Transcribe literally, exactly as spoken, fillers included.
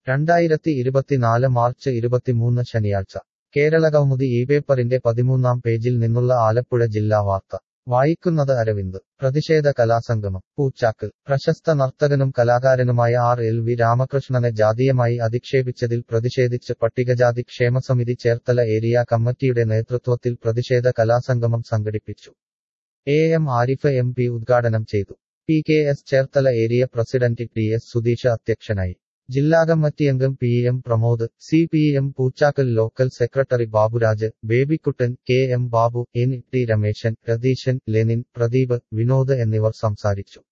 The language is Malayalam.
രണ്ടായിരത്തി ഇരുപത്തിനാല് മാർച്ച് ഇരുപത്തിമൂന്ന് ശനിയാഴ്ച കേരളകൗമുദി ഈ പേപ്പറിന്റെ പതിമൂന്നാം പേജിൽ നിന്നുള്ള ആലപ്പുഴ ജില്ലാ വാർത്ത വായിക്കുന്നത് അരവിന്ദ് പ്രതിഷേധ കലാസംഗമം പൂച്ചാക്കൽ പ്രശസ്ത നർത്തകനും കലാകാരനുമായ ആർ എൽ വി രാമകൃഷ്ണനെ ജാതീയമായി അധിക്ഷേപിച്ചതിൽ പ്രതിഷേധിച്ച് പട്ടികജാതി ക്ഷേമസമിതി ചേർത്തല ഏരിയ കമ്മിറ്റിയുടെ നേതൃത്വത്തിൽ പ്രതിഷേധ കലാസംഗമം സംഘടിപ്പിച്ചു. A M Arif M P ഉദ്ഘാടനം ചെയ്തു. P K S Cherthala area president T S Sudheesh അധ്യക്ഷനായി. ജില്ലാ കമ്മിറ്റിയംഗം P M Pramod, C P M Poochakkal local secretary Baburaj, Babykuttan, K M Babu, N T Remesan, Ratheesan, Lenin, Pradeep, Vinod എന്നിവർ സംസാരിച്ചു.